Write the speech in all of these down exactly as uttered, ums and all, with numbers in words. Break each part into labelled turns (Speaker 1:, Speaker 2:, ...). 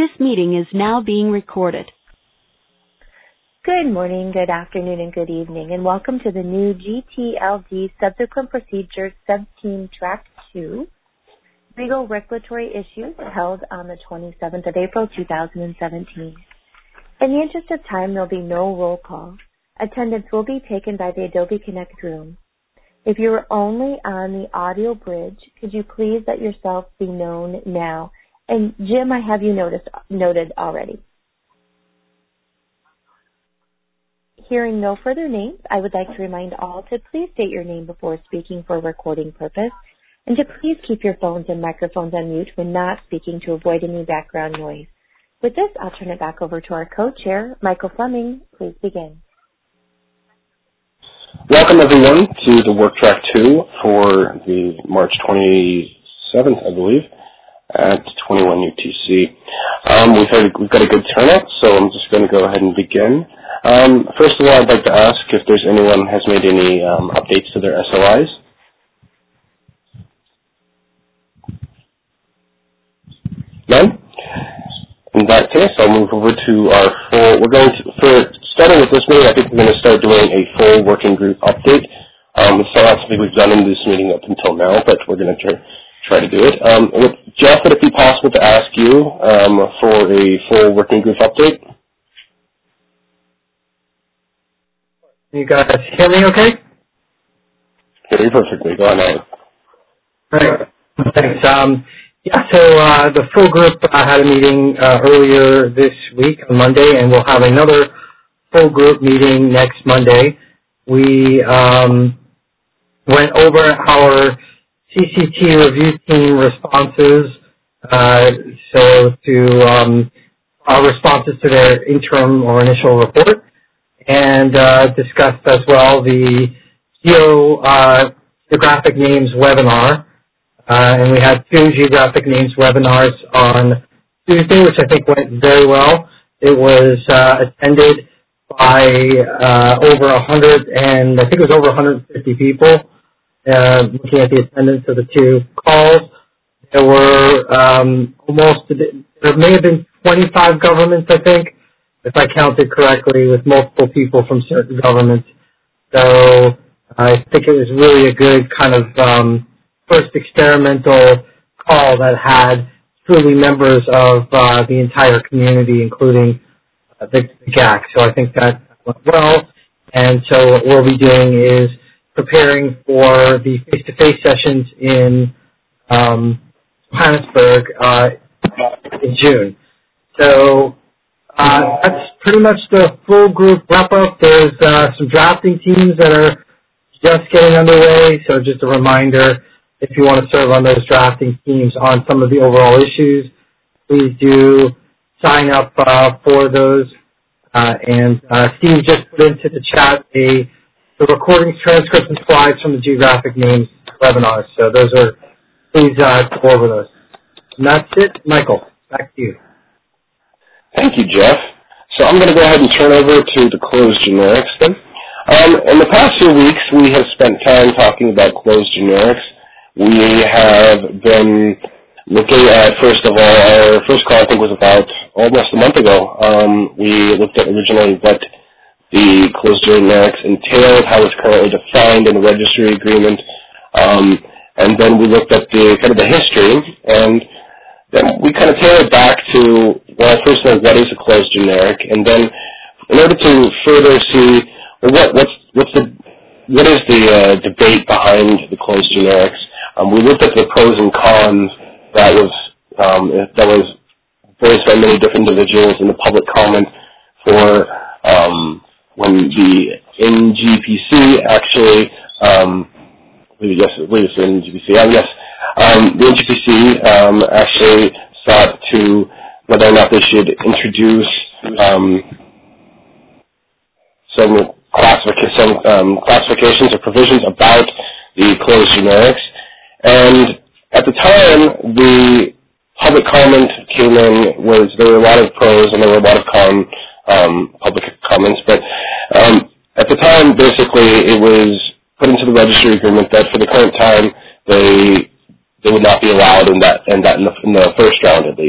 Speaker 1: This meeting is now being recorded.
Speaker 2: Good morning, good afternoon, and good evening, and welcome to the new G T L D Subsequent Procedures Subteam Track two Legal Regulatory Issues held on the twenty-seventh of April, two thousand seventeen. In the interest of time, there will be no roll call. Attendance will be taken by the Adobe Connect room. If you are only on the audio bridge, could you please let yourself be known now? And Jim, I have you noticed, noted already. Hearing no further names, I would like to remind all to please state your name before speaking for recording purpose, and to please keep your phones and microphones on mute when not speaking to avoid any background noise. With this, I'll turn it back over to our co-chair, Michael Fleming. Please begin.
Speaker 3: Welcome, everyone, to the Work Track two for the March twenty-seventh, I believe, at twenty-one U T C. Um, we've, had, we've got a good turnout, so I'm just going to go ahead and begin. Um, first of all, I'd like to ask if there's anyone has made any um, updates to their S O Is. None? In that case, I'll move over to our full, we're going to, for starting with this meeting, I think we're going to start doing a full working group update. Um, it's not something we've done in this meeting up until now, but we're going to try, try to do it. Um, with, Jeff, would it be possible to ask you um, for a full working group update?
Speaker 4: You guys hear me okay?
Speaker 3: Hear you perfectly. Go on ahead.
Speaker 4: All right. Thanks. Um, yeah, so uh, the full group uh, had a meeting uh, earlier this week on Monday, and we'll have another full group meeting next Monday. We um, went over our C C T review team responses, uh, so to um, our responses to their interim or initial report, and uh, discussed as well the Geo uh, Geographic Names webinar. Uh, and we had two Geographic Names webinars on Tuesday, which I think went very well. It was uh, attended by uh, over one hundred, and I think it was over one hundred fifty people. Uh, looking at the attendance of the two calls, there were um, almost, there may have been twenty-five governments, I think, if I counted correctly, with multiple people from certain governments. So I think it was really a good kind of um, first experimental call that had truly members of uh, the entire community, including uh, the, the G A C. So I think that went well. And so what we'll be doing is preparing for the face-to-face sessions in um, Johannesburg uh, in June. So uh, that's pretty much the full group wrap-up. There's uh, some drafting teams that are just getting underway, so just a reminder, if you want to serve on those drafting teams on some of the overall issues, please do sign up uh, for those. Uh, and uh, Steve just put into the chat a the recordings, transcripts, and slides from the Geographic Names webinars. So those are, please uh, go over those. And that's it. Michael, back to you.
Speaker 3: Thank you, Jeff. So I'm going to go ahead and turn over to the closed generics then. Um, in the past few weeks, we have spent time talking about closed generics. We have been looking at, first of all, our first call I think was about almost a month ago. Um, we looked at originally what the closed generics entailed, how it's currently defined in the registry agreement, um, and then we looked at the kind of the history, and then we kind of tailored back to, well, first of all, what is a closed generic, and then in order to further see well, what what's what's the what is the uh, debate behind the closed generics. Um, we looked at the pros and cons that was um, that was voiced by many different individuals in the public comment for um, when the N G P C actually, um, yes, I believe it's the N G P C, um, yes, um, the N G P C um, actually sought to whether or not they should introduce um, some, classific- some um, classifications or provisions about the closed generics. And at the time, the public comment came in was there were a lot of pros and there were a lot of con um, public comments, but um, at the time, basically, it was put into the registry agreement that for the current time, they they would not be allowed in that in that in the, in the first round at least.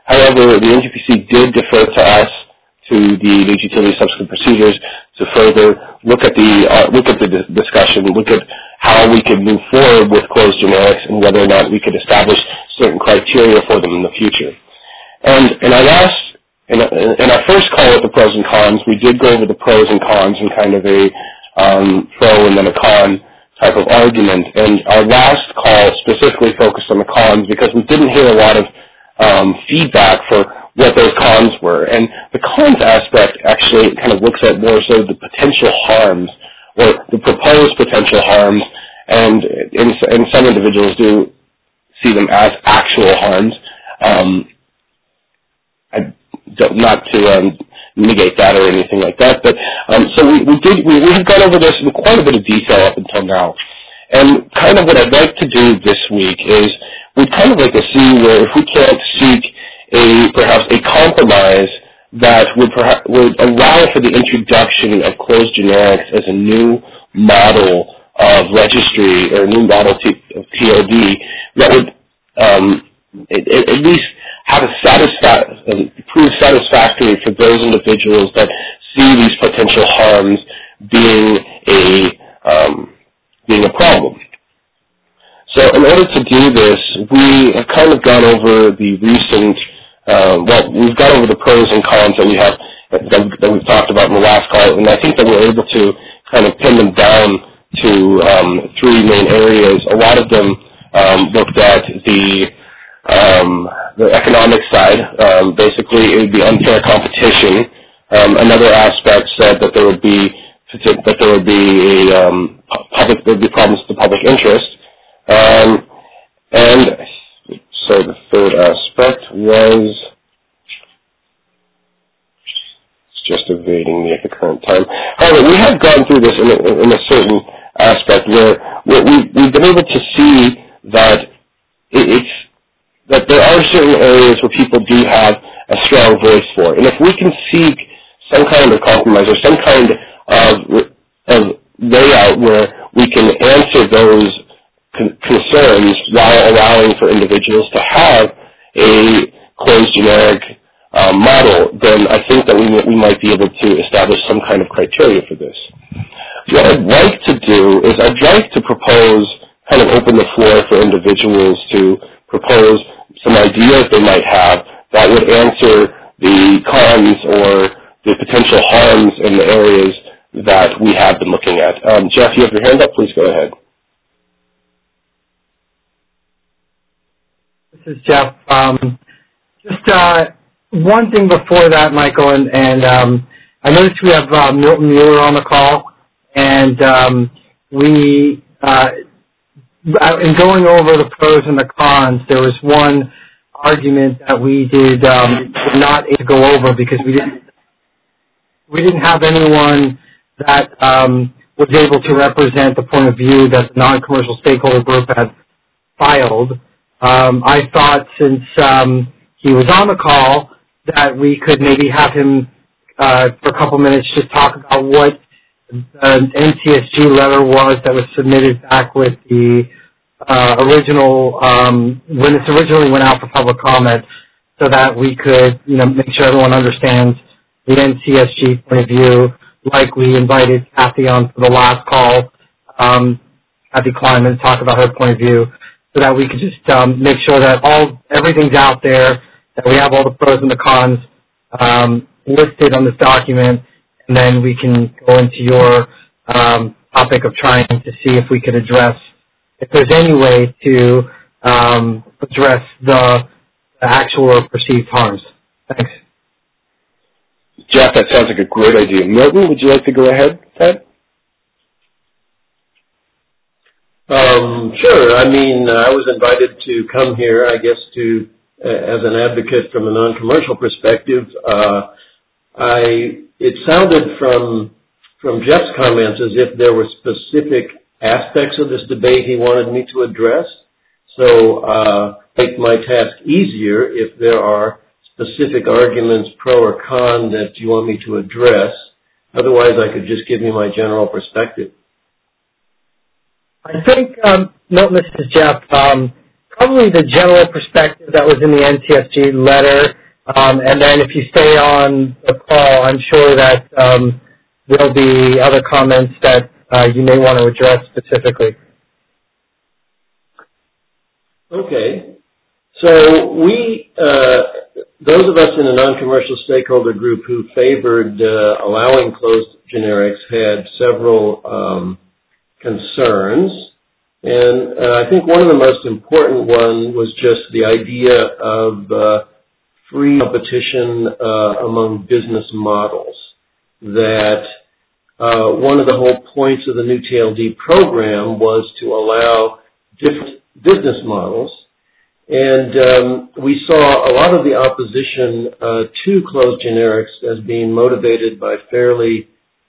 Speaker 3: However, the N G P C did defer to us, to the New G T L D subsequent procedures, to further look at the uh, look at the dis- discussion, look at how we could move forward with closed generics and whether or not we could establish certain criteria for them in the future. And in our last, in, in our first call with the pros and cons, we did go over the pros and cons in kind of a um, pro and then a con type of argument. And our last call specifically focused on the cons because we didn't hear a lot of um, feedback for what those cons were. And the cons aspect actually kind of looks at more so the potential harms or the proposed potential harms, and, and, and some individuals do see them as actual harms. Um, I don't, not to um, negate that or anything like that, but um, so we, we did we, we have gone over this in quite a bit of detail up until now. And kind of what I'd like to do this week is we'd kind of like to see where if we can't seek a perhaps a compromise that would perhaps would allow for the introduction of closed generics as a new model of registry or a new model T- of T O D that would um, it, it, at least have a satisfa- prove satisfactory for those individuals that see these potential harms being a um, being a problem. So in order to do this, we have kind of gone over the recent Uh, well, we've gone over the pros and cons that we have that, that we've talked about in the last call, and I think that we're able to kind of pin them down to um, three main areas. A lot of them um, looked at the um, the economic side. Um, basically, it would be unfair competition. Um, another aspect said that there would be that there would be a um, public there would be problems with the public interest, um, and so the third aspect was, it's just evading me at the current time. However, we have gone through this in a, in a certain aspect where, where we, we've been able to see that it, it's, that there are certain areas where people do have a strong voice for. And if we can seek some kind of compromise or some kind of, of layout where we can answer those concerns while allowing for individuals to have a closed generic um, model, then I think that we, we might be able to establish some kind of criteria for this. What I'd like to do is I'd like to propose, kind of open the floor for individuals to propose some ideas they might have that would answer the cons or the potential harms in the areas that we have been looking at. Um, Jeff, you have your hand up. Please go ahead.
Speaker 4: This is Jeff. Um, just uh, one thing before that, Michael, and, and um, I noticed we have uh, Milton Mueller on the call, and um, we, uh, in going over the pros and the cons, there was one argument that we did um, not go over because we didn't we didn't have anyone that um, was able to represent the point of view that the non-commercial stakeholder group had filed. Um, I thought since um, he was on the call that we could maybe have him uh, for a couple minutes just talk about what the N C S G letter was that was submitted back with the uh, original, um, when it originally went out for public comment, so that we could, you know, make sure everyone understands the N C S G point of view, like we invited Kathy on for the last call, um, Kathy Kleinman, to talk about her point of view, so that we could just um, make sure that all everything's out there, that we have all the pros and the cons um, listed on this document, and then we can go into your um, topic of trying to see if we could address, if there's any way to um, address the, the actual or perceived harms. Thanks.
Speaker 3: Jeff, that sounds like a great idea. Milton, would you like to go ahead, Ted?
Speaker 5: Um, sure. I mean, uh, I was invited to come here, I guess, to uh, as an advocate from a non-commercial perspective. Uh, I it sounded from from Jeff's comments as if there were specific aspects of this debate he wanted me to address. So uh, make my task easier if there are specific arguments, pro or con, that you want me to address. Otherwise, I could just give you my general perspective.
Speaker 4: I think, um, Milton, this is Jeff. Um, probably the general perspective that was in the N T S G letter. Um, and then if you stay on the call, I'm sure that um, there'll be other comments that uh, you may want to address specifically.
Speaker 5: Okay. So we, uh, those of us in a non-commercial stakeholder group who favored uh, allowing closed generics had several um, concerns. And uh, I think one of the most important one was just the idea of uh, free competition uh, among business models. That uh, one of the whole points of the new T L D program was to allow different business models. And um, we saw a lot of the opposition uh, to closed generics as being motivated by fairly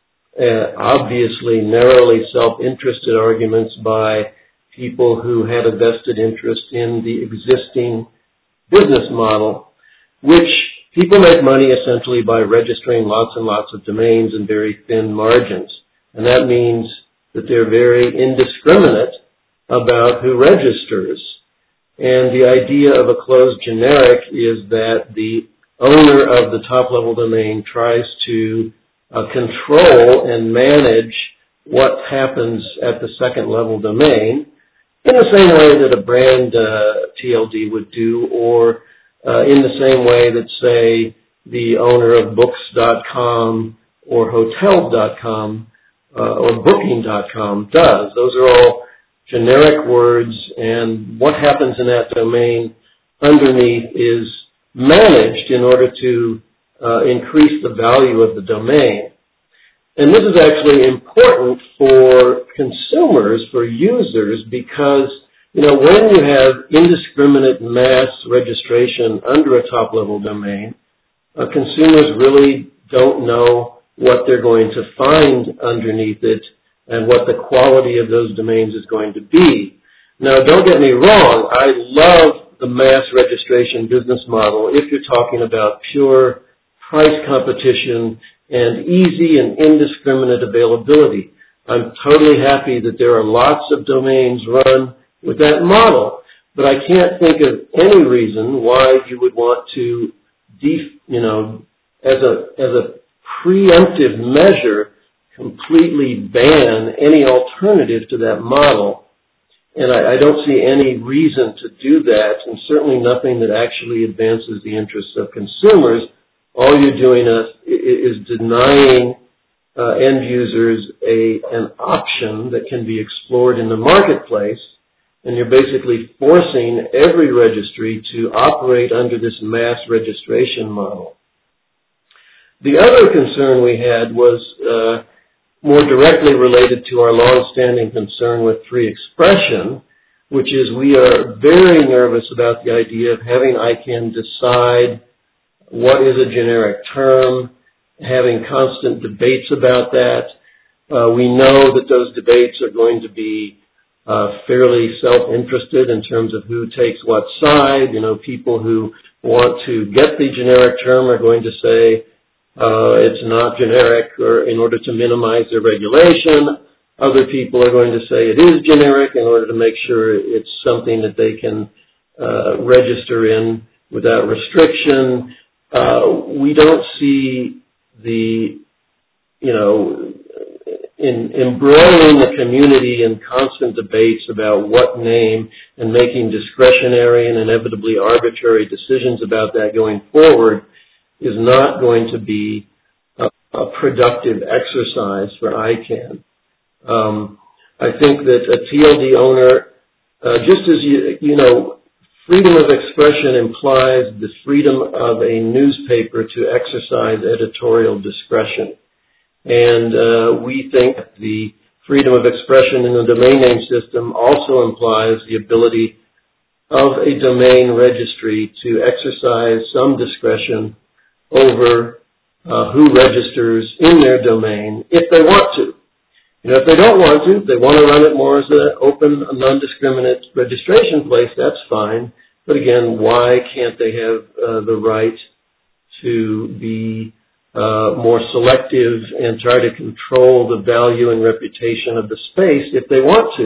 Speaker 5: uh, obviously narrowly self-interested arguments by people who had a vested interest in the existing business model, which people make money essentially by registering lots and lots of domains and very thin margins. And that means that they're very indiscriminate about who registers. And the idea of a closed generic is that the owner of the top-level domain tries to uh, control and manage what happens at the second-level domain in the same way that a brand uh, T L D would do, or uh, in the same way that, say, the owner of books dot com or hotels dot com uh, or booking dot com does. Those are all generic words, and what happens in that domain underneath is managed in order to uh, increase the value of the domain. And this is actually important for consumers, for users, because, you know, when you have indiscriminate mass registration under a top-level domain, uh, consumers really don't know what they're going to find underneath it and what the quality of those domains is going to be. Now, don't get me wrong, I love the mass registration business model if you're talking about pure price competition and easy and indiscriminate availability. I'm totally happy that there are lots of domains run with that model, but I can't think of any reason why you would want to, def, you know, as a as a preemptive measure, completely ban any alternative to that model. And I, I don't see any reason to do that, and certainly nothing that actually advances the interests of consumers. All you're doing is, is denying uh, end users a, an option that can be explored in the marketplace, and you're basically forcing every registry to operate under this mass registration model. The other concern we had was uh, more directly related to our long-standing concern with free expression, which is we are very nervous about the idea of having I CANN decide what is a generic term, having constant debates about that. Uh, we know that those debates are going to be uh, fairly self-interested in terms of who takes what side. You know, people who want to get the generic term are going to say uh, it's not generic or in order to minimize their regulation. Other people are going to say it is generic in order to make sure it's something that they can uh, register in without restriction. Uh, we don't see the, you know, in embroiling the community in constant debates about what name and making discretionary and inevitably arbitrary decisions about that going forward is not going to be a, a productive exercise for I CANN. Um, I think that a T L D owner, uh, just as you, you know, freedom of expression implies the freedom of a newspaper to exercise editorial discretion. And uh, we think the freedom of expression in the domain name system also implies the ability of a domain registry to exercise some discretion over uh, who registers in their domain if they want to. You know, if they don't want to, if they want to run it more as an open, non-discriminate registration place, that's fine. But again, why can't they have uh, the right to be uh, more selective and try to control the value and reputation of the space if they want to?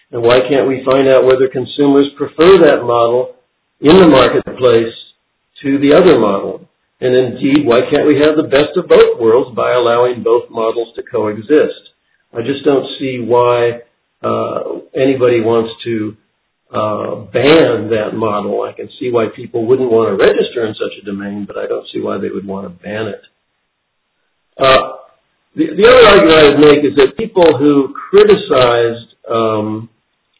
Speaker 5: And why can't we find out whether consumers prefer that model in the marketplace to the other model? And indeed, why can't we have the best of both worlds by allowing both models to coexist? I just don't see why uh, anybody wants to uh, ban that model. I can see why people wouldn't want to register in such a domain, but I don't see why they would want to ban it. Uh, the, the other argument I would make is that people who criticized um,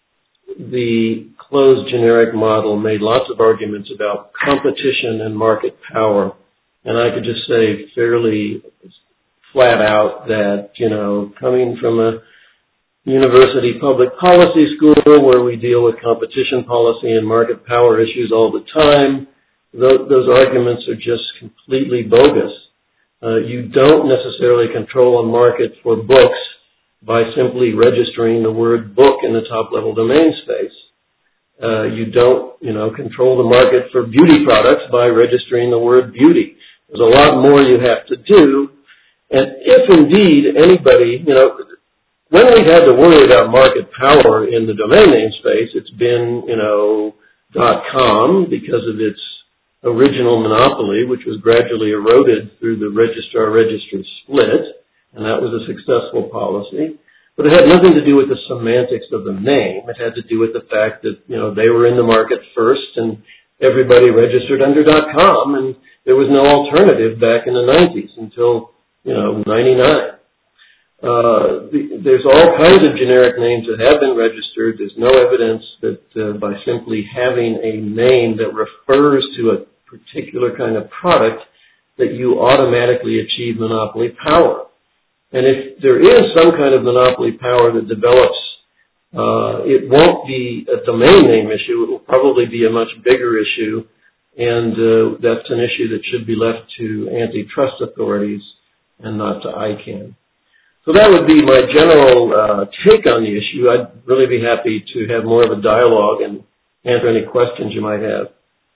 Speaker 5: the closed generic model made lots of arguments about competition and market power. And I could just say fairly flat out that, you know, coming from a university public policy school where we deal with competition policy and market power issues all the time, those, those arguments are just completely bogus. Uh, you don't necessarily control a market for books by simply registering the word book in the top-level domain space. Uh, you don't, you know, control the market for beauty products by registering the word beauty. There's a lot more you have to do. And if indeed anybody, you know, when we've had to worry about market power in the domain name space, it's been, you know, .com because of its original monopoly, which was gradually eroded through the registrar-registry split, and that was a successful policy. But it had nothing to do with the semantics of the name. It had to do with the fact that, you know, they were in the market first and everybody registered under .com, and there was no alternative back in the nineties until, you know, ninety-nine. Uh, the, there's all kinds of generic names that have been registered. There's no evidence that uh, by simply having a name that refers to a particular kind of product that you automatically achieve monopoly power. And if there is some kind of monopoly power that develops, uh, it won't be a domain name issue. It will probably be a much bigger issue, and uh, that's an issue that should be left to antitrust authorities and not to I CANN. So that would be my general uh, take on the issue. I'd really be happy to have more of a dialogue and answer any questions you might have.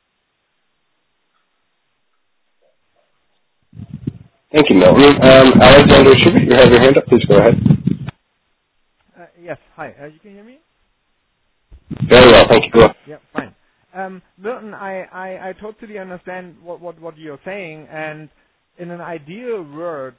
Speaker 3: Thank you, Milton. Um, Alexander Schubert, you have your hand up. Please go ahead.
Speaker 6: Uh, yes, hi. Uh, you can hear me?
Speaker 3: Very well, thank you. Go ahead.
Speaker 6: Yeah, fine. Um, Milton, I, I, I totally understand what, what, what you're saying, and in an ideal world,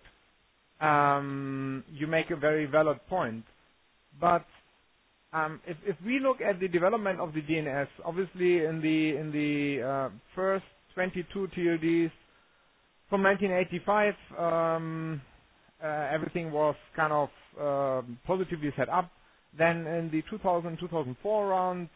Speaker 6: um, you make a very valid point. But um, if, if we look at the development of the D N S, obviously in the in the uh, first twenty-two T L Ds from nineteen eighty-five, um, uh, everything was kind of uh, positively set up. Then in the two thousand, two thousand four rounds,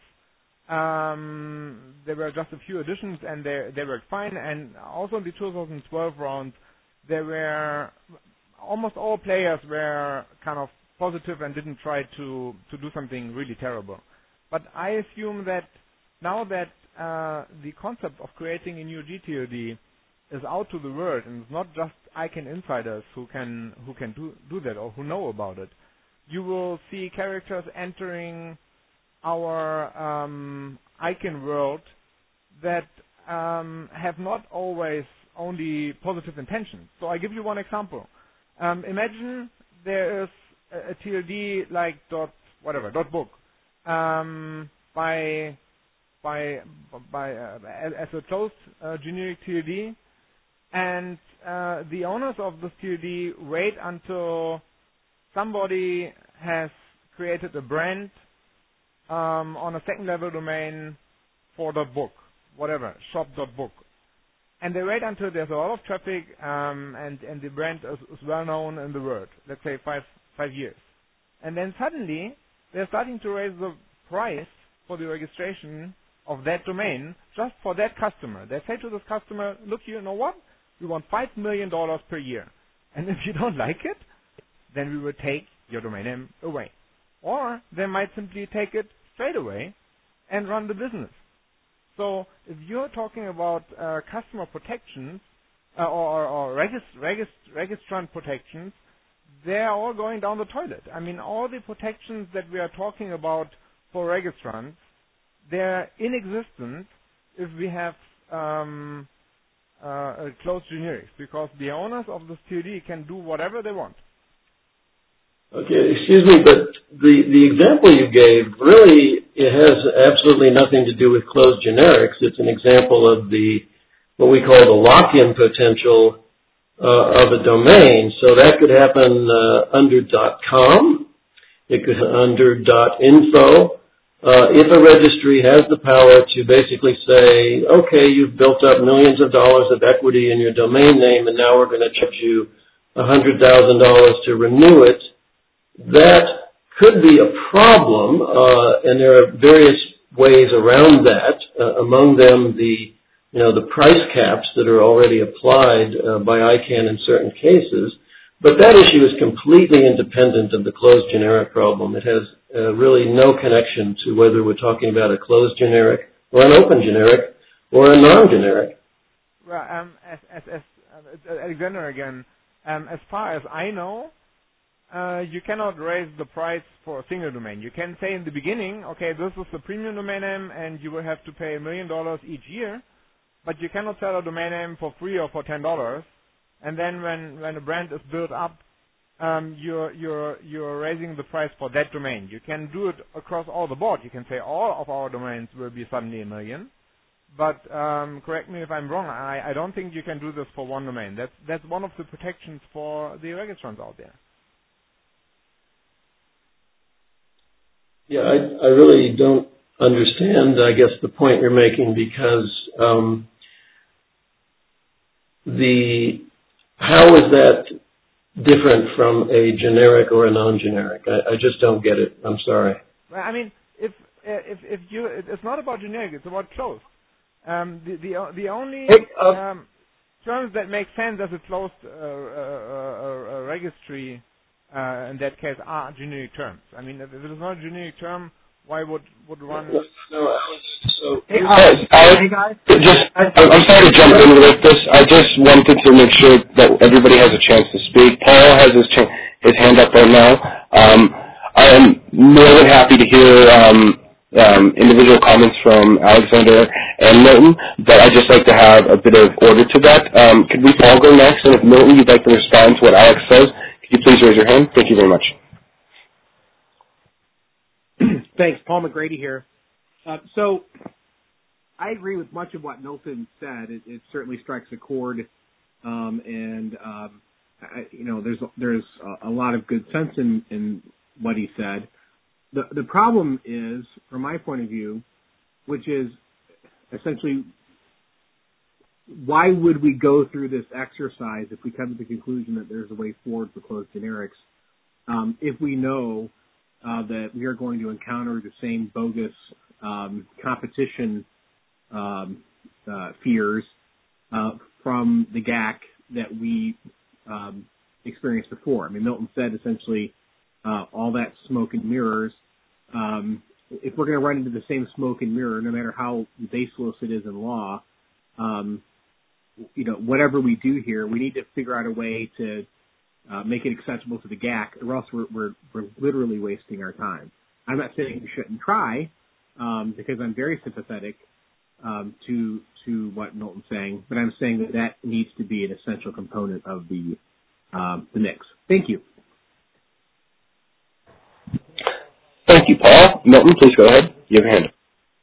Speaker 6: um, there were just a few additions, and they they worked fine. And also in the two thousand twelve round, there were almost all players were kind of positive and didn't try to to do something really terrible. But I assume that now that uh, the concept of creating a new G T L D is out to the world, and it's not just I CANN insiders who can who can do do that or who know about it, you will see characters entering our um, I CANN world that um, have not always only positive intentions. So I give you one example. Um, imagine there is a, a T L D like dot whatever dot book um, by by by uh, as a closed uh, generic T L D, and uh, the owners of this T L D wait until somebody has created a brand um, on a second level domain for dot book, whatever shop dot book. And they wait until there's a lot of traffic um, and, and the brand is, is well known in the world, let's say five, five years. And then suddenly they're starting to raise the price for the registration of that domain just for that customer. They say to this customer, look, you know what? We want five million dollars per year. And if you don't like it, then we will take your domain name away. Or they might simply take it straight away and run the business. So if you're talking about uh, customer protections uh, or, or regist- regist- registrant protections, they're all going down the toilet. I mean, all the protections that we are talking about for registrants, they're inexistent if we have um, uh, closed generics, because the owners of this T L D can do whatever they want.
Speaker 5: Okay, excuse me, but the, the example you gave really, it has absolutely nothing to do with closed generics. It's an example of the, what we call the lock-in potential uh, of a domain. So that could happen uh, under .com. It could under .info. Uh, if a registry has the power to basically say, okay, you've built up millions of dollars of equity in your domain name, and now we're going to charge you one hundred thousand dollars to renew it, that could be a problem, uh, and there are various ways around that. Uh, among them, the you know the price caps that are already applied uh, by I CANN in certain cases. But that issue is completely independent of the closed generic problem. It has uh, really no connection to whether we're talking about a closed generic or an open generic or a non-generic.
Speaker 6: Well, um, as, as, as uh, Alexander again, um, as far as I know, uh, you cannot raise the price for a single domain. You can say in the beginning, okay, this is the premium domain name, and you will have to pay a million dollars each year, but you cannot sell a domain name for free or for ten dollars. And then when, when a brand is built up, um, you're, you're, you're raising the price for that domain. You can do it across all the board. You can say all of our domains will be suddenly a million. But um, correct me if I'm wrong, I, I don't think you can do this for one domain. That's, that's one of the protections for the registrants out there.
Speaker 5: Yeah, I, I really don't understand, I guess, the point you're making, because um, the how is that different from a generic or a non-generic? I, I just don't get it. I'm sorry.
Speaker 6: Well, I mean, if if if you, it's not about generic, it's about closed. Um, the the the only um, terms that make sense as a closed uh, uh, uh, registry uh, in that case are generic terms. I mean, if, if it is not a generic term, why would would one?
Speaker 5: No, no, so
Speaker 4: Hey, uh,
Speaker 3: Alex,
Speaker 4: hey guys.
Speaker 3: just, I'm sorry to jump in with this. I just wanted to make sure that everybody has a chance to speak. Paul has his, ch- his hand up right now. Um, I am more than happy to hear um, um, individual comments from Alexander and Milton, but I'd just like to have a bit of order to that. Um, could we all go next? And if Milton, you'd like to respond to what Alex says, could you please raise your hand? Thank you very much.
Speaker 7: Thanks. Paul McGrady here. Uh, so I agree with much of what Milton said. It, it certainly strikes a chord, um, and um, I, you know, there's there's a, a lot of good sense in, in what he said. The the problem is, from my point of view, which is essentially, why would we go through this exercise if we come to the conclusion that there's a way forward for closed generics, um, if we know uh, that we are going to encounter the same bogus um, competition um, uh, fears uh, from the G A C that we um, experienced before. I mean, Milton said essentially uh, all that smoke and mirrors. Um, if we're going to run into the same smoke and mirror, no matter how baseless it is in law, um, you know, whatever we do here, we need to figure out a way to uh, make it acceptable to the G A C, or else we're, we're, we're literally wasting our time. I'm not saying we shouldn't try, um, because I'm very sympathetic um, to to what Milton's saying, but I'm saying that that needs to be an essential component of the um, the mix. Thank you.
Speaker 3: Thank you, Paul. Milton, please go ahead. You have a hand.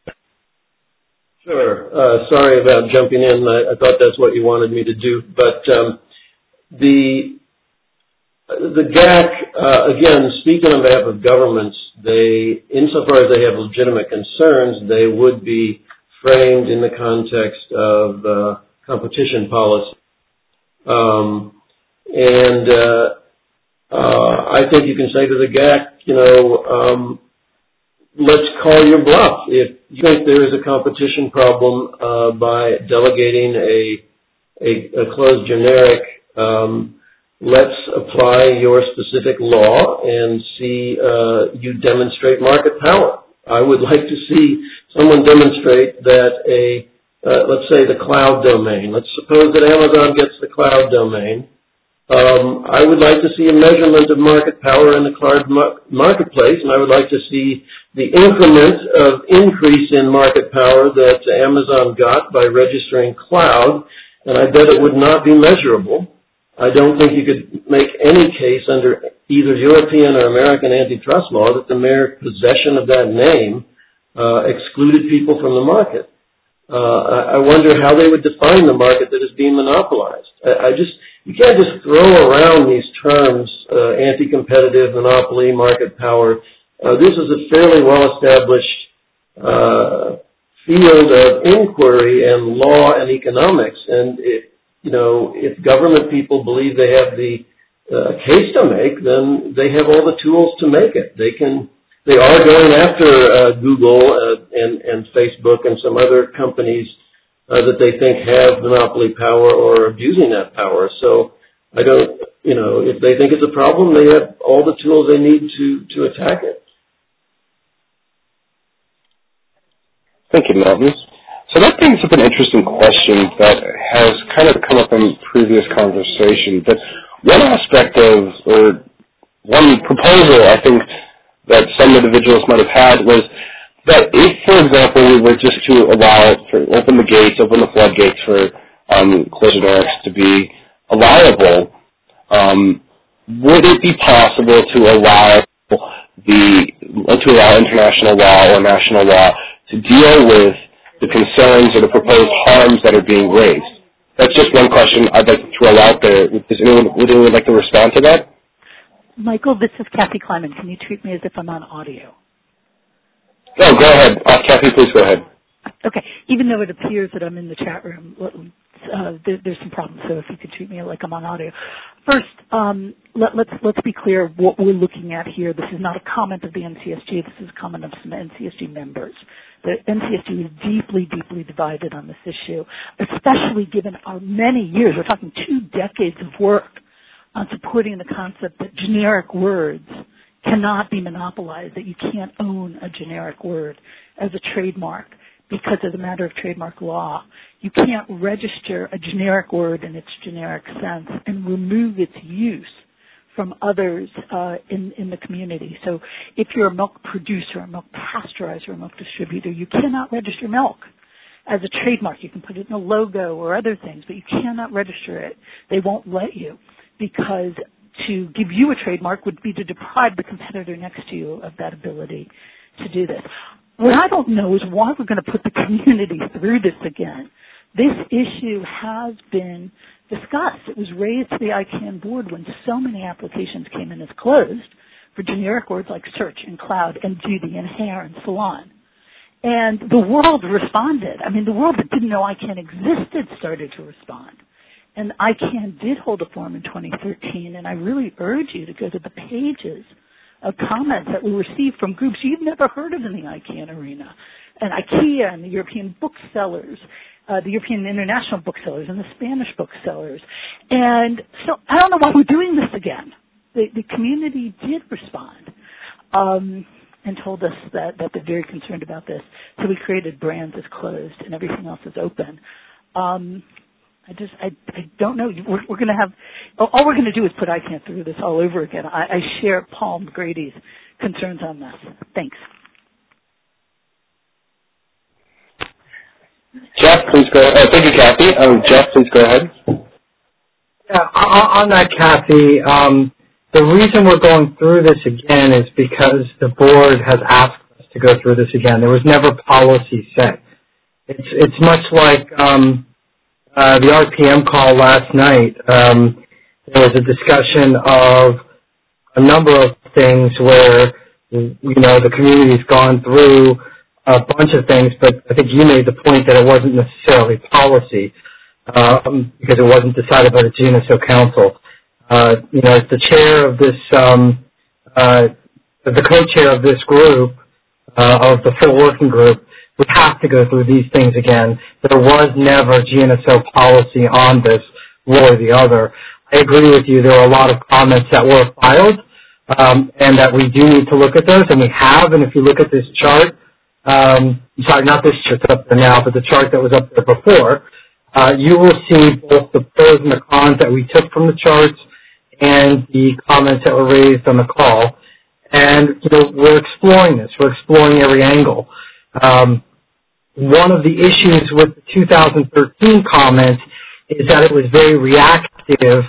Speaker 5: Sure. Uh, sorry about jumping in. I, I thought that's what you wanted me to do. But um, the the G A C, uh, again, speaking on behalf of governments, they, insofar as they have legitimate concerns, they would be framed in the context of uh, competition policy. Um, and uh, uh, I think you can say to the G A C, you know, um, let's call your bluff. If you think there is a competition problem uh, by delegating a, a, a closed generic, um, let's apply your specific law and see uh, you demonstrate market power. I would like to see someone demonstrate that a, uh, let's say the cloud domain. Let's suppose that Amazon gets the cloud domain. Um, I would like to see a measurement of market power in the cloud mar- marketplace, and I would like to see the increment of increase in market power that Amazon got by registering cloud, and I bet it would not be measurable. I don't think you could make any case under either European or American antitrust law that the mere possession of that name uh, excluded people from the market. Uh, I wonder how they would define the market that is being monopolized. I, I just, you can't just throw around these terms, uh, anti-competitive, monopoly, market power. Uh, this is a fairly well-established uh, field of inquiry and law and economics. And, it, you know, if government people believe they have the uh, case to make, then they have all the tools to make it. They can, they are going after uh, Google uh, and, and Facebook and some other companies uh, that they think have monopoly power or abusing that power. So I don't, you know, if they think it's a problem, they have all the tools they need to, to attack it.
Speaker 3: Thank you, Milton. So that brings up an interesting question that has kind of come up in previous conversation. But one aspect of, or one proposal I think that some individuals might have had was that if, for example, we were just to allow, for, open the gates, open the floodgates for um, closed generics to be allowable, um, would it be possible to allow the to allow international law or national law to deal with the concerns or the proposed harms that are being raised? That's just one question I'd like to throw out there. Does anyone, would anyone like to respond to that?
Speaker 8: Michael, this is Kathy Kleiman. Can you treat me as if I'm on audio?
Speaker 3: Oh, go ahead. Uh, Kathy, please go ahead.
Speaker 8: Okay. Even though it appears that I'm in the chat room, uh, there, there's some problems. So if you could treat me like I'm on audio. First, um, let, let's let's be clear what we're looking at here. This is not a comment of the N C S G. This is a comment of some N C S G members. The N C S G is deeply, deeply divided on this issue, especially given our many years. We're talking two decades of work on supporting the concept that generic words cannot be monopolized, that you can't own a generic word as a trademark because as a matter of trademark law. You can't register a generic word in its generic sense and remove its use from others uh, in, in the community. So if you're a milk producer, a milk pasteurizer, a milk distributor, you cannot register milk as a trademark. You can put it in a logo or other things, but you cannot register it. They won't let you, because to give you a trademark would be to deprive the competitor next to you of that ability to do this. What I don't know is why we're going to put the community through this again. This issue has been discussed. It was raised to the I CANN board when so many applications came in as closed for generic words like search and cloud and beauty and hair and salon. And the world responded. I mean, the world that didn't know I CANN existed started to respond. And I CANN did hold a forum in twenty thirteen, and I really urge you to go to the pages of comments that we received from groups you've never heard of in the I CANN arena, and IKEA and the European booksellers, uh, the European international booksellers and the Spanish booksellers. And so I don't know why we're doing this again. The, the community did respond um, and told us that, that they're very concerned about this. So we created brands as closed and everything else is open. Um, I just, I, I don't know. We're, we're going to have, all we're going to do is put I CANN through this all over again. I, I share Paul McGrady's concerns on this. Thanks.
Speaker 3: Jeff, please go ahead. Uh, thank you, Kathy. Um, Jeff, please go ahead.
Speaker 4: Yeah, on that, Kathy, um, the reason we're going through this again is because the board has asked us to go through this again. There was never policy set. It's, it's much like, um, Uh, the R P M call last night. Um, there was a discussion of a number of things where, you know, the community's gone through a bunch of things, but I think you made the point that it wasn't necessarily policy um, because it wasn't decided by the G N S O Council. Uh, you know, as the chair of this, um, uh, the co-chair of this group, uh, of the full working group, we have to go through these things again. There was never G N S O policy on this, one or the other. I agree with you. There are a lot of comments that were filed, um, and that we do need to look at those, and we have. And if you look at this chart, um, sorry, not this chart that's up there now, but the chart that was up there before, uh, you will see both the pros and the cons that we took from the charts and the comments that were raised on the call. And, you know, we're exploring this. We're exploring every angle. Um, one of the issues with the two thousand thirteen comments is that it was very reactive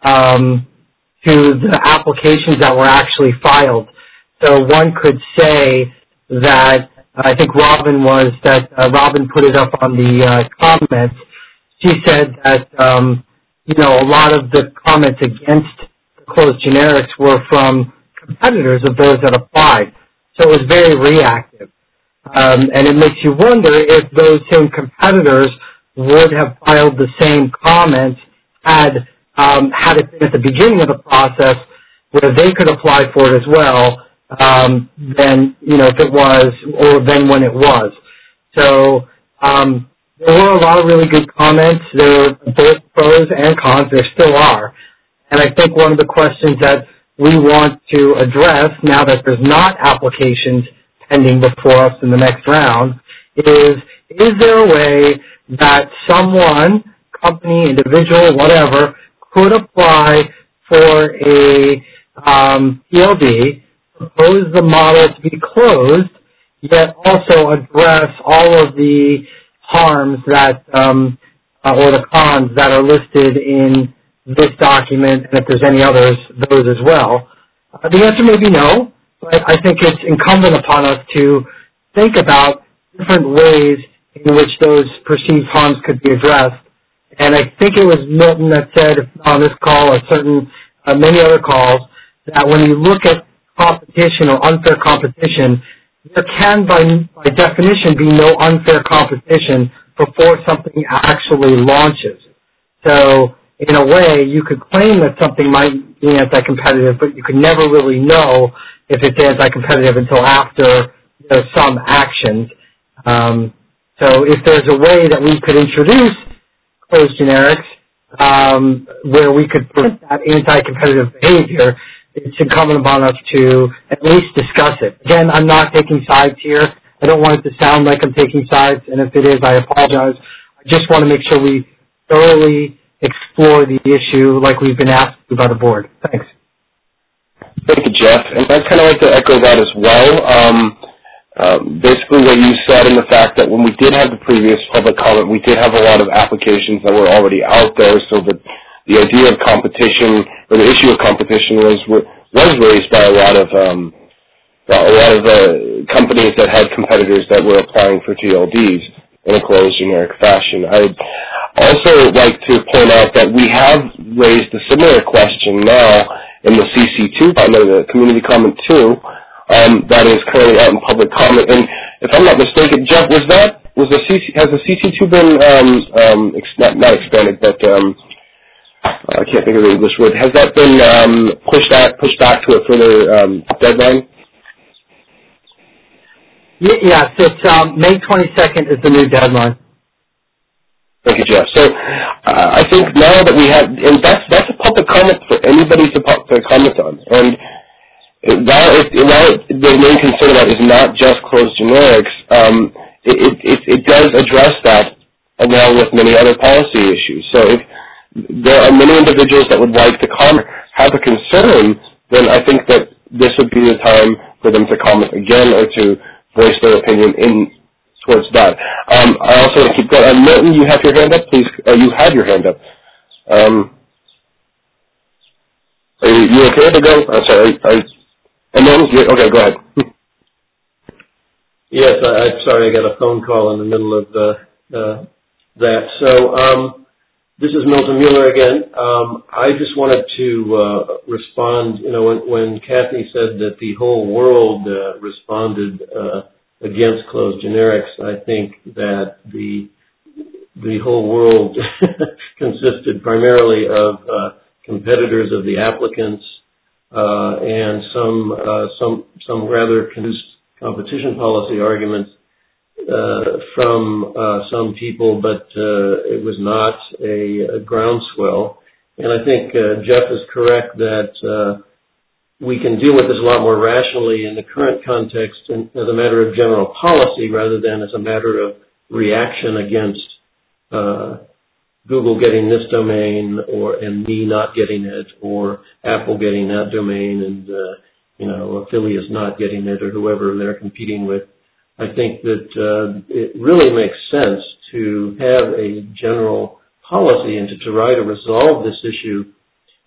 Speaker 4: um, to the applications that were actually filed. So one could say that, I think Robin was, that uh, Robin put it up on the uh, comments. She said that, um, you know, a lot of the comments against the closed generics were from competitors of those that applied. So it was very reactive. Um, and it makes you wonder if those same competitors would have filed the same comments had um, had it been at the beginning of the process where they could apply for it as well, um, then, you know, if it was, or then when it was. So um, there were a lot of really good comments. There were both pros and cons. There still are. And I think one of the questions that we want to address now that there's not applications pending before us in the next round is, is there a way that someone, company, individual, whatever, could apply for a um, P L D, propose the model to be closed, yet also address all of the harms that, um, uh, or the cons that are listed in this document, and if there's any others, those as well? Uh, the answer may be no, but I think it's incumbent upon us to think about different ways in which those perceived harms could be addressed. And I think it was Milton that said, if not on this call or certain, uh, many other calls, that when you look at competition or unfair competition, there can, by, by definition, be no unfair competition before something actually launches. So, in a way, you could claim that something might be anti-competitive, but you could never really know if it's anti-competitive until after there's some actions. Um, so if there's a way that we could introduce closed generics um, where we could prevent that anti-competitive behavior, it's incumbent upon us to at least discuss it. Again, I'm not taking sides here. I don't want it to sound like I'm taking sides, and if it is, I apologize. I just want to make sure we thoroughly explore the issue like we've been asked to by the board. Thanks.
Speaker 3: Thank you, Jeff. And I'd kind of like to echo that as well. Um, um, basically what you said in the fact that when we did have the previous public comment, we did have a lot of applications that were already out there, so that the idea of competition, or the issue of competition was was raised by a lot of um, a lot of uh, companies that had competitors that were applying for T L Ds in a closed generic fashion. I'd also like to point out that we have raised a similar question now in the C C two, I know the community comment two, um, that is currently out in public comment. And if I'm not mistaken, Jeff, was that was the C C, has the C C two been um, um, ex, not, not expanded, but um, I can't think of the English word. Has that been um, pushed back pushed back to a further um, deadline?
Speaker 4: Yes, it's um, May twenty-second is the new deadline.
Speaker 3: Thank you, Jeff. So uh, I think now that we have, and that's that's a public comment for anybody to, to comment on. And it, while it, while it, the main concern about is not just closed generics, um, it, it it does address that along with many other policy issues. So if there are many individuals that would like to comment, have a concern, then I think that this would be the time for them to comment again or to voice their opinion in towards that. Um, I also want to keep going. Uh, Milton, you have your hand up, please. Uh, you had your hand up. Um, are you, you okay to go? I'm sorry. Are, are, Milton, you, okay, go ahead.
Speaker 5: Yes, I, I'm sorry. I got a phone call in the middle of uh, uh, that. So um, this is Milton Mueller again. Um, I just wanted to uh, respond. You know, when, when Kathy said that the whole world uh, responded uh, against closed generics, I think that the the whole world consisted primarily of uh, competitors of the applicants uh, and some uh, some some rather competition policy arguments uh, from uh, some people, but uh, it was not a, a groundswell. And I think uh, Jeff is correct that uh, we can deal with this a lot more rationally in the current context and as a matter of general policy rather than as a matter of reaction against uh, Google getting this domain or and me not getting it, or Apple getting that domain and uh, you know Affilia's not getting it, or whoever they're competing with. I think that uh, it really makes sense to have a general policy and to try to resolve this issue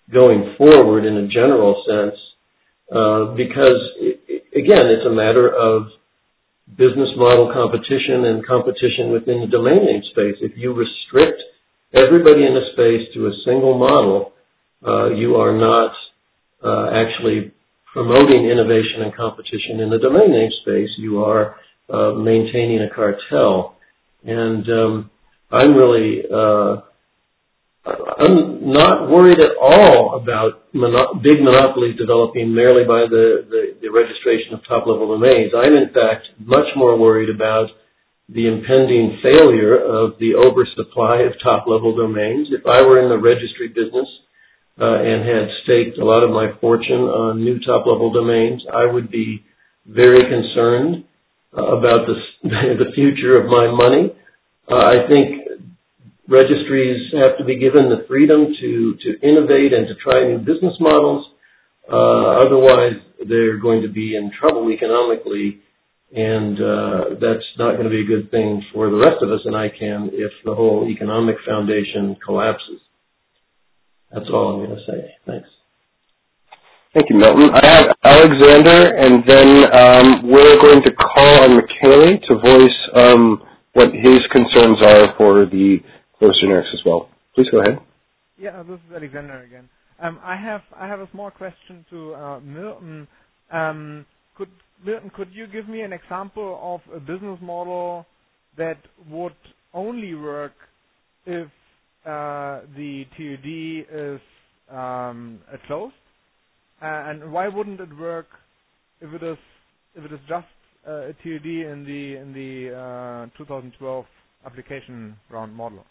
Speaker 5: going forward in a general sense, uh, because, it, again, it's a matter of business model competition and competition within the domain name space. If you restrict everybody in a space to a single model, uh, you are not uh, actually promoting innovation and competition in the domain name space. You are uh, maintaining a cartel. And um, I'm really, uh, I'm not worried at all about mono- big monopolies developing merely by the, the, the registration of top-level domains. I'm, in fact, much more worried about the impending failure of the oversupply of top-level domains. If I were in the registry business uh, and had staked a lot of my fortune on new top-level domains, I would be very concerned uh, about the, the future of my money. Uh, I think registries have to be given the freedom to, to innovate and to try new business models. Uh, otherwise, they're going to be in trouble economically, and uh, that's not going to be a good thing for the rest of us in I CANN if the whole economic foundation collapses. That's all I'm going to say. Thanks.
Speaker 3: Thank you, Milton. I have Alexander, and then um, we're going to call on Michele to voice um, what his concerns are for the closed generics as well. Please go ahead.
Speaker 6: Yeah, this is Alexander again. Um, I have I have a small question to uh, Milton. Um, could Milton, could you give me an example of a business model that would only work if uh, the T O D is um, closed, uh, and why wouldn't it work if it is if it is just uh, a T O D in the in the uh, two thousand twelve application round model?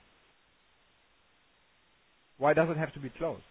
Speaker 6: Why does it have to be closed?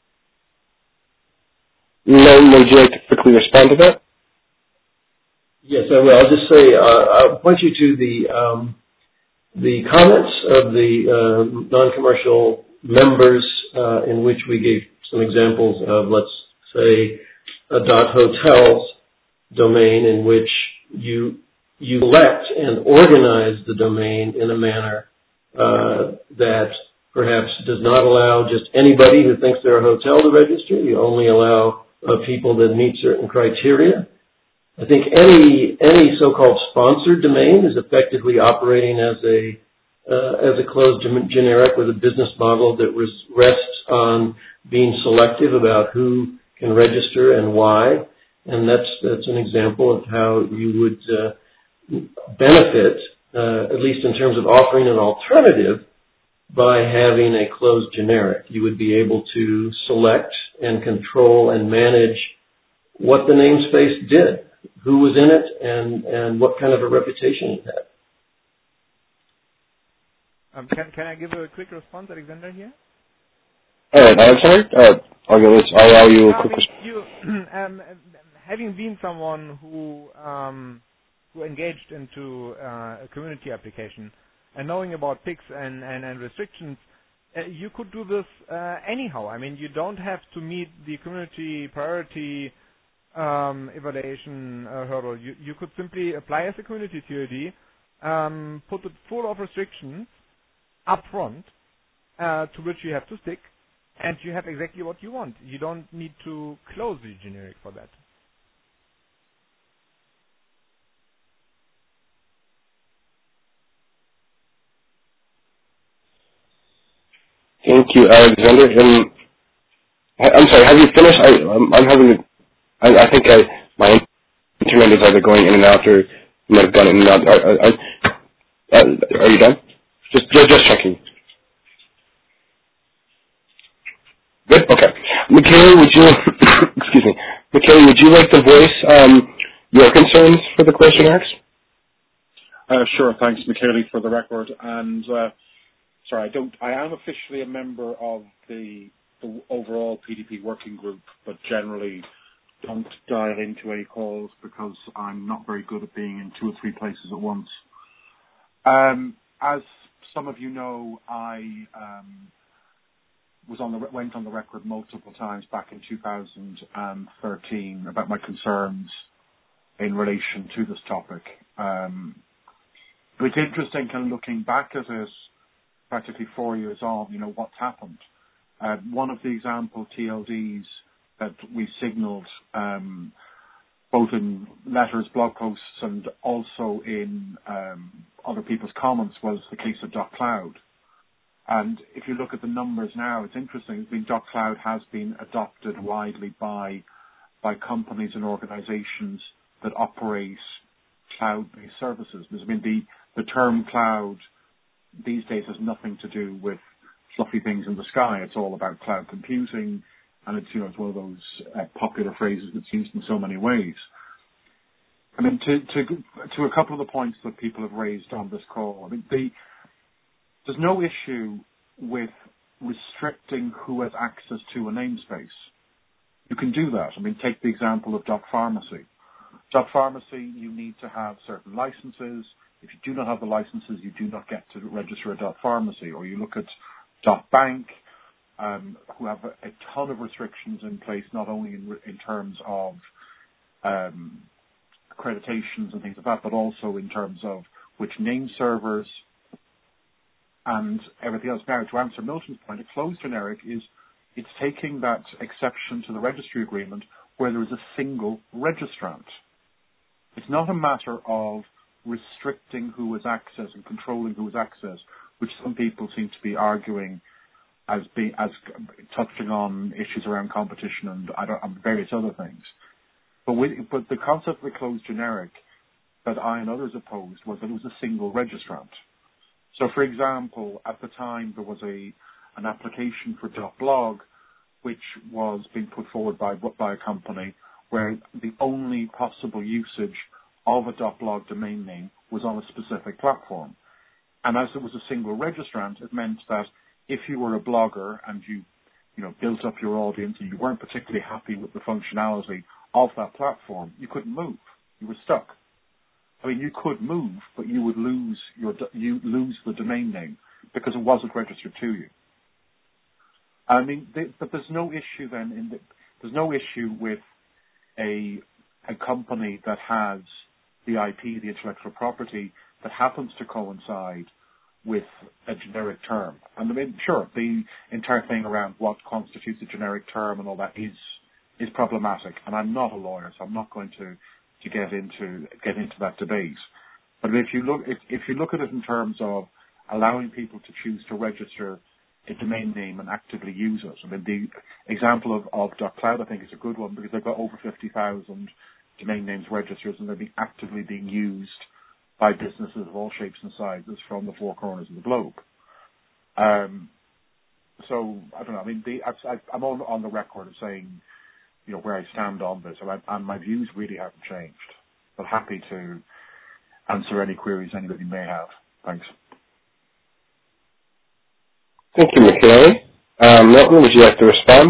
Speaker 3: Milton, would you like to quickly respond to that?
Speaker 5: Yes, I will. I'll just say, uh, I'll point you to the um, the comments of the uh, non-commercial members uh, in which we gave some examples of, let's say, a .hotels domain in which you you select and organize the domain in a manner uh, that perhaps does not allow just anybody who thinks they're a hotel to register. You only allow uh, people that meet certain criteria. I think any any so-called sponsored domain is effectively operating as a uh, as a closed generic with a business model that res- rests on being selective about who can register and why, and that's that's an example of how you would uh, benefit, uh, at least in terms of offering an alternative, by having a closed generic. You would be able to select and control and manage what the namespace did, who was in it, and, and what kind of a reputation it
Speaker 6: had. Um, can, can I give a quick response, Alexander, here?
Speaker 3: All right, Alexander, uh, I'll, give this, I'll allow you a quick response.
Speaker 6: You, um, having been someone who um, who engaged into uh, a community application and knowing about P I Cs and, and, and restrictions, uh, you could do this uh, anyhow. I mean, you don't have to meet the community priority Um, evaluation uh, hurdle. You, you could simply apply as a community T O D, um, put it full of restrictions up front uh, to which you have to stick, and you have exactly what you want. You don't need to close the generic for that.
Speaker 3: Thank you, Alexander. And, I'm sorry, have you finished? I, I'm, I'm having a I, I think I, my internet is either going in and out, or you might have gone in and out. Are, are, are, are you done? Just, just, just checking. Good. Okay. Michele, would you? excuse me, Michele, would you like to voice um, your concerns for the closed generics?
Speaker 9: Uh, sure. Thanks, Michele, for the record. And uh, sorry, I don't. I am officially a member of the, the overall P D P working group, but generally don't dial into any calls because I'm not very good at being in two or three places at once. Um, as some of you know, I um, was on the went on the record multiple times back in two thousand thirteen about my concerns in relation to this topic. Um, but it's interesting, kind of looking back at it, practically four years on, you know, what's happened. Uh, one of the example T L Ds that we signaled um, both in letters, blog posts, and also in um, other people's comments was the case of .cloud. And if you look at the numbers now, it's interesting. I mean, .cloud has been adopted widely by by companies and organizations that operate cloud-based services. I mean, the, the term cloud these days has nothing to do with fluffy things in the sky. It's all about cloud computing, and it's, you know, it's one of those uh, popular phrases that's used in so many ways. I mean, to, to to a couple of the points that people have raised on this call, I mean, the, there's no issue with restricting who has access to a namespace. You can do that. I mean, take the example of .pharmacy. .pharmacy, you need to have certain licenses. If you do not have the licenses, you do not get to register a .pharmacy. Or you look at .bank, um, who have a, a ton of restrictions in place, not only in, in terms of um, accreditations and things like that, but also in terms of which name servers and everything else. Now, to answer Milton's point, a closed generic is it's taking that exception to the registry agreement where there is a single registrant. It's not a matter of restricting who has access and controlling who has access, which some people seem to be arguing as be, as touching on issues around competition and, I don't, and various other things. But, with, but the concept of a closed generic that I and others opposed was that it was a single registrant. So, for example, at the time there was a an application for .blog which was being put forward by by a company where the only possible usage of a .blog domain name was on a specific platform. And as it was a single registrant, it meant that if you were a blogger and you, you know, built up your audience and you weren't particularly happy with the functionality of that platform, you couldn't move. You were stuck. I mean, you could move, but you would lose your you lose the domain name because it wasn't registered to you. I mean, they, but there's no issue then in the, there's no issue with a a company that has the I P, the intellectual property, that happens to coincide with a generic term. And I mean, sure, the entire thing around what constitutes a generic term and all that is is problematic. And I'm not a lawyer, so I'm not going to, to get into get into that debate. But if you look if, if you look at it in terms of allowing people to choose to register a domain name and actively use it, I mean, the example of, of .cloud I think is a good one because they've got over fifty thousand domain names registered and they're being actively being used by businesses of all shapes and sizes from the four corners of the globe. Um, so, I don't know, I mean, the, I, I'm on, on the record of saying, you know, where I stand on this, and, I, and my views really haven't changed. But happy to answer any queries anybody may have. Thanks.
Speaker 3: Thank you, Michele. Um, Milton, would you like to respond?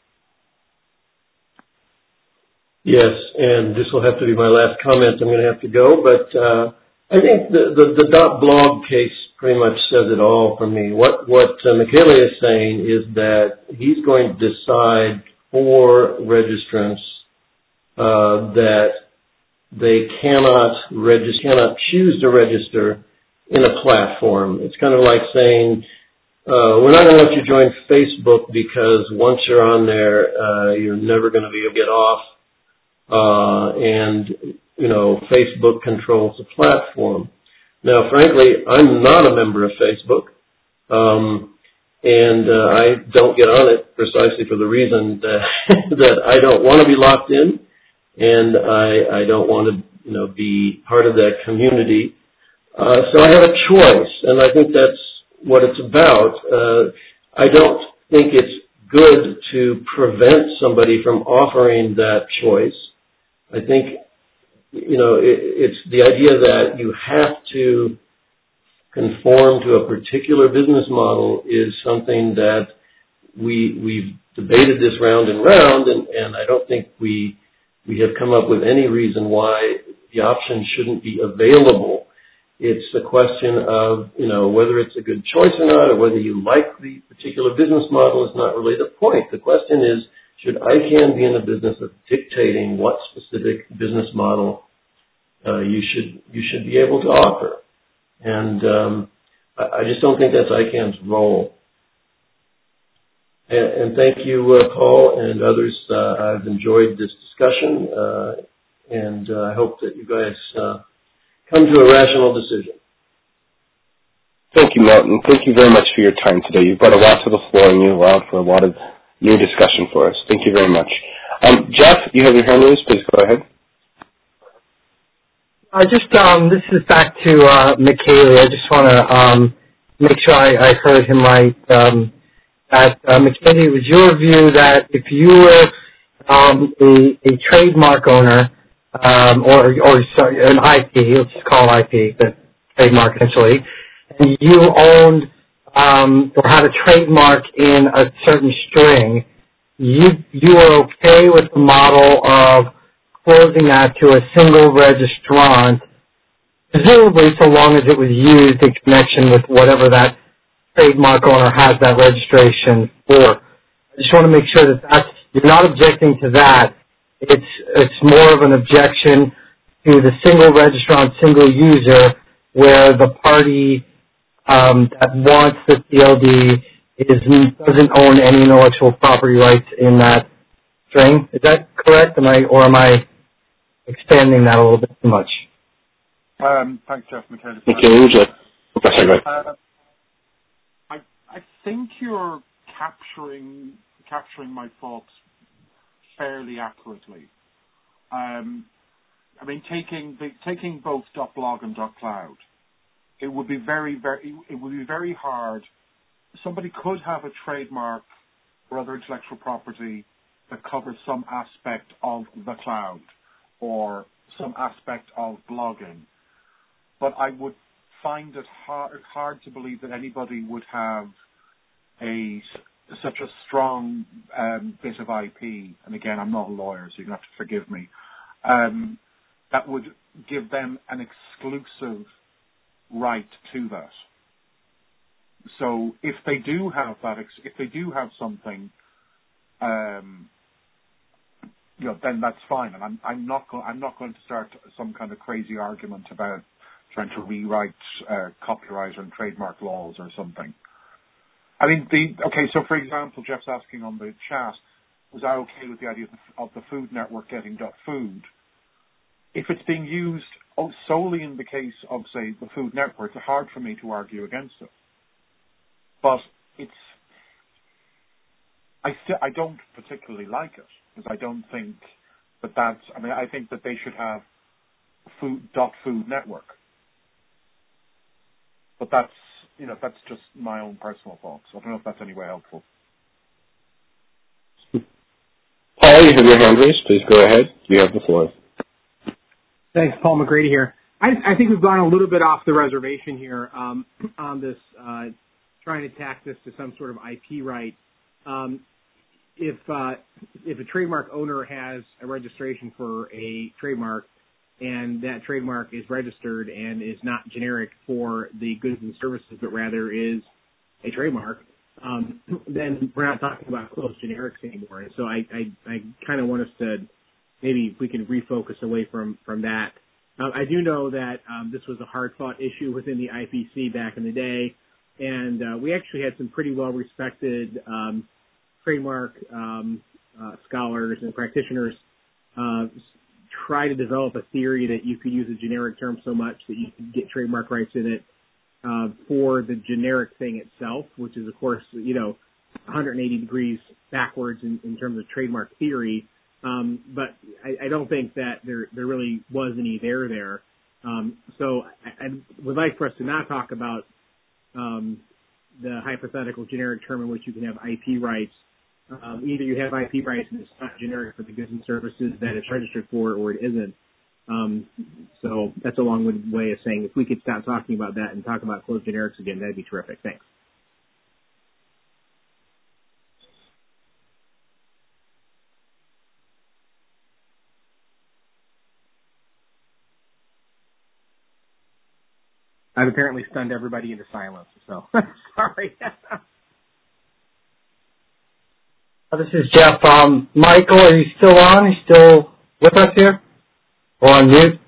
Speaker 5: Yes, and this will have to be my last comment. I'm going to have to go, but uh, I think the, the, the .blog case pretty much says it all for me. What what uh, Michele is saying is that he's going to decide for registrants uh, that they cannot register, cannot choose to register in a platform. It's kind of like saying, uh, we're not going to let you join Facebook because once you're on there, uh, you're never going to be able to get off. Uh, and, you know, Facebook controls the platform. Now, frankly, I'm not a member of Facebook, um, and uh, I don't get on it precisely for the reason that, that I don't want to be locked in, and I, I don't want to, you know, be part of that community. Uh, so I have a choice, and I think that's what it's about. Uh, I don't think it's good to prevent somebody from offering that choice. I think, you know, it, it's the idea that you have to conform to a particular business model is something that we, we've debated this round and round, and, and I don't think we, we have come up with any reason why the option shouldn't be available. It's a question of, you know, whether it's a good choice or not, or whether you like the particular business model is not really the point. The question is, should ICANN be in the business of dictating what specific business model uh, you should you should be able to offer? And um, I, I just don't think that's ICANN's role. And, and thank you, uh, Paul and others. Uh, I've enjoyed this discussion, uh, and uh, I hope that you guys uh, come to a rational decision.
Speaker 3: Thank you, Milton. Thank you very much for your time today. You've brought a lot to the floor, and you allowed for a lot of new discussion for us. Thank you very much. Um, Jeff, you have your hand raised. Please go ahead.
Speaker 4: I just, um, this is back to uh, McKaylee. I just want to um, make sure I, I heard him right. Um, that uh, McKaylee, it was your view that if you were um, a, a trademark owner, um, or, or sorry, an I P, let's just call it I P, but trademark essentially, and you owned um, or had a trademark in a certain string, you you were okay with the model of closing that to a single registrant, presumably so long as it was used in connection with whatever that trademark owner has that registration for. I just want to make sure that that's, you're not objecting to that. It's it's more of an objection to the single registrant, single user, where the party um, that wants the C L D is doesn't own any intellectual property rights in that string. Is that correct? Am I or am I expanding that a little bit too much?
Speaker 9: Um, thanks, Jeff McKaylee.
Speaker 3: Okay, Jeff. Okay, go ahead.
Speaker 9: Uh, I I think you're capturing capturing my thoughts fairly accurately. Um, I mean, taking the, taking both .blog and .cloud, it would be very very it would be very hard. Somebody could have a trademark or other intellectual property that covers some aspect of the cloud or some aspect of blogging, but I would find it hard, hard to believe that anybody would have a such a strong um, bit of I P, and again, I'm not a lawyer, so you're going to have to forgive me, um, that would give them an exclusive right to that. So if they do have that, if they do have something, um, you know, then that's fine, and I'm, I'm not go- I'm not going to start some kind of crazy argument about trying to rewrite uh, copyright and trademark laws or something. I mean, the okay. So, for example, Jeff's asking on the chat, was I okay with the idea of the, of the Food Network getting .food? If it's being used solely in the case of, say, the Food Network, it's hard for me to argue against it. But it's, I st- I don't particularly like it because I don't think that that's. I mean, I think that they should have food .food network. But that's, you know, that's just my own personal thoughts. I don't know if that's any way helpful.
Speaker 3: Paul, you have your hand raised. Please go ahead. You have the floor.
Speaker 7: Thanks, Paul McGrady here. I, I think we've gone a little bit off the reservation here um, on this, uh, trying to tack this to some sort of I P right. Um, if uh, if a trademark owner has a registration for a trademark and that trademark is registered and is not generic for the goods and services, but rather is a trademark, um, then we're not talking about closed generics anymore. And so I, I, I kind of want us to maybe if we can refocus away from, from that. Uh, I do know that um, this was a hard-fought issue within the I P C back in the day, and uh, we actually had some pretty well-respected um, trademark um, uh, scholars and practitioners uh, try to develop a theory that you could use a generic term so much that you could get trademark rights in it uh, for the generic thing itself, which is, of course, you know, one hundred eighty degrees backwards in, in terms of trademark theory. Um, but I, I don't think that there there really was any there there. Um, so I, I would like for us to not talk about um, the hypothetical generic term in which you can have I P rights. Um, either you have I P rights and it's not generic for the goods and services that it's registered for, or it isn't. Um, so that's a long-winded way of saying if we could stop talking about that and talk about closed generics again, that'd be terrific. Thanks. I've apparently stunned everybody into silence, so sorry.
Speaker 4: This is Jeff. Um, Michael, are you still on? Are you still with us here? Or on mute?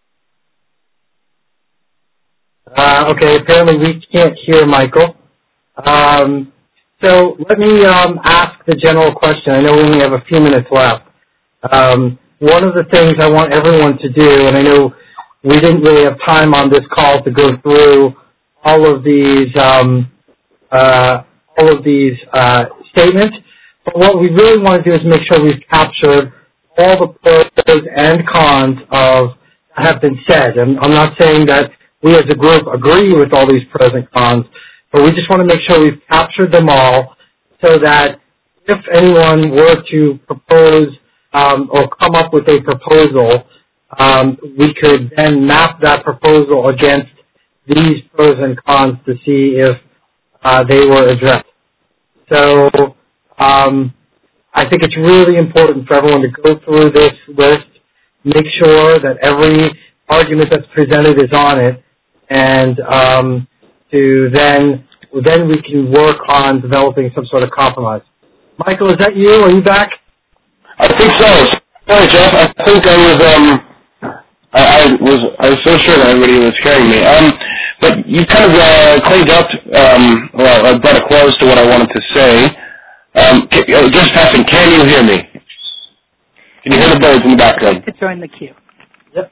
Speaker 4: Uh, okay, apparently we can't hear Michael. Um, so let me um, ask the general question. I know we only have a few minutes left. Um, one of the things I want everyone to do, and I know we didn't really have time on this call to go through all of these um, uh, all of these uh, statements, but what we really want to do is make sure we've captured all the pros and cons of that have been said. And I'm not saying that we as a group agree with all these pros and cons, but we just want to make sure we've captured them all so that if anyone were to propose um, or come up with a proposal, um, we could then map that proposal against these pros and cons to see if uh, they were addressed. So um, I think it's really important for everyone to go through this list, make sure that every argument that's presented is on it, and um, to then then we can work on developing some sort of compromise. Michael, is that you? Are you back?
Speaker 3: I think so. Sorry, Jeff. I think I was um I, I was I was so sure that everybody was hearing me. Um, but you kind of uh, cleaned up um well uh, brought a close to what I wanted to say. Um, can, uh, just asking, can you hear me? Can you hear the birds in the background?
Speaker 8: To join the queue.
Speaker 4: Yep.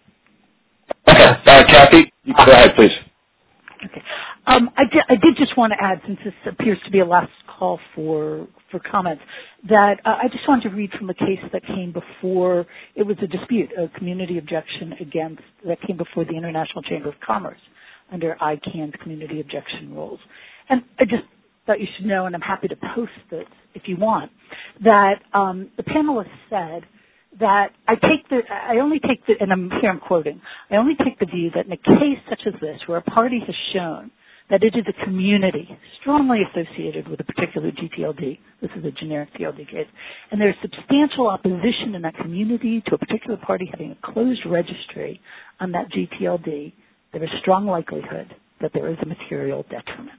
Speaker 3: Okay, uh, Kathy, you go ahead, please.
Speaker 8: Okay. Um, I, did, I did just want to add, since this appears to be a last call for for comments, that uh, I just wanted to read from a case that came before, it was a dispute, a community objection against, that came before the International Chamber of Commerce under I CAN's community objection rules. And I just thought you should know, and I'm happy to post this if you want, that um, the panelists said that I take the, I only take the, and I'm here I'm quoting, I only take the view that in a case such as this, where a party has shown that it is a community strongly associated with a particular G T L D, this is a generic T L D case, and there is substantial opposition in that community to a particular party having a closed registry on that G T L D, there is strong likelihood that there is a material detriment.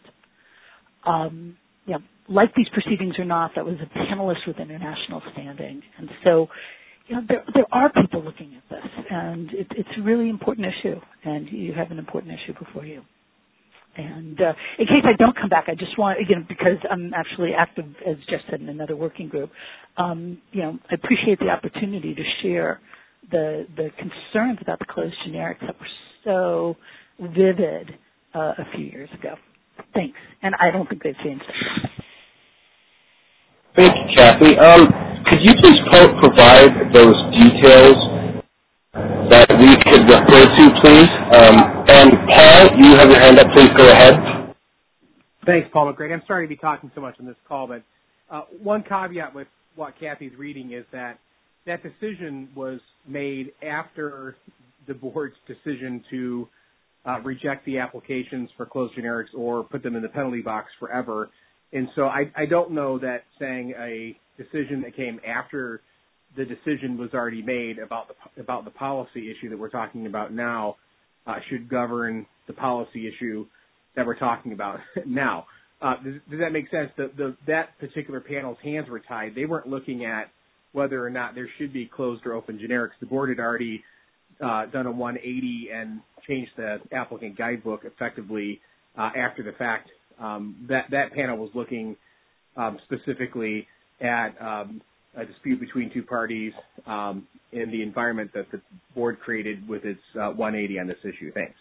Speaker 8: Um, you know, like these proceedings or not, that was a panelist with international standing, and so you know, there, there are people looking at this, and it, it's a really important issue, and you have an important issue before you. And uh, in case I don't come back, I just want, again, because I'm actually active, as Jeff said, in another working group, um, you know, I appreciate the opportunity to share the the concerns about the closed generics that were so vivid uh, a few years ago. Thanks. And I don't think they've changed.
Speaker 3: Thank you, Kathy. Um, could you please pro- provide those details that we could refer to, please? Um, and Paul, you have your hand up. Please go ahead.
Speaker 7: Thanks, Paul McGrady. I'm sorry to be talking so much on this call, but uh, one caveat with what Kathy's reading is that that decision was made after the board's decision to uh, reject the applications for closed generics or put them in the penalty box forever. And so I, I don't know that saying a decision that came after the decision was already made about the about the policy issue that we're talking about now uh, should govern the policy issue that we're talking about now. Uh, does, does that make sense? The, the, that particular panel's hands were tied. They weren't looking at whether or not there should be closed or open generics. The board had already uh, done a one eighty and changed the applicant guidebook effectively uh, after the fact. Um, that, that panel was looking um, specifically at um, a dispute between two parties um, in the environment that the board created with its uh, one eighty on this issue. Thanks.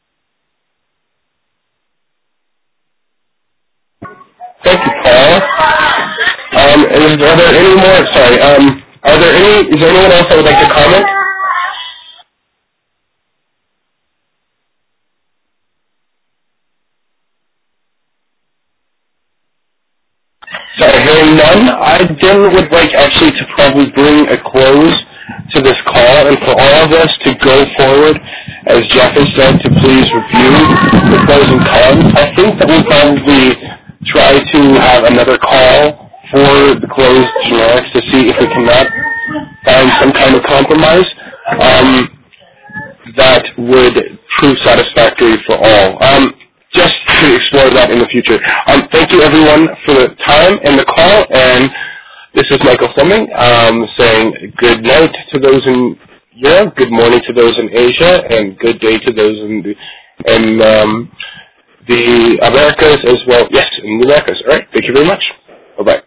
Speaker 3: Thank you, Paul. Um, is, are there any more? Sorry. Um, are there any? Is there anyone else that would like to comment? Sorry, hearing none. I then would like actually to probably bring a close to this call, and for all of us to go forward, as Jeff has said, to please review the pros and cons. I think that we'll probably try to have another call for the closed generics to see if we cannot find some kind of compromise um, that would prove satisfactory for all. Um, just to explore that in the future. Um, thank you, everyone, for the time and the call. And this is Michael Fleming um, saying good night to those in Europe, good morning to those in Asia, and good day to those in, in um, the Americas as well. Yes, in the Americas. All right. Thank you very much. Bye-bye.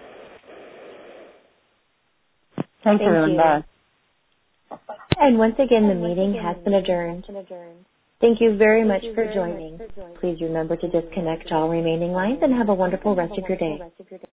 Speaker 2: Thank you. And once again, the meeting has been adjourned. Thank you very much for joining. Please remember to disconnect all remaining lines and have a wonderful rest of your day.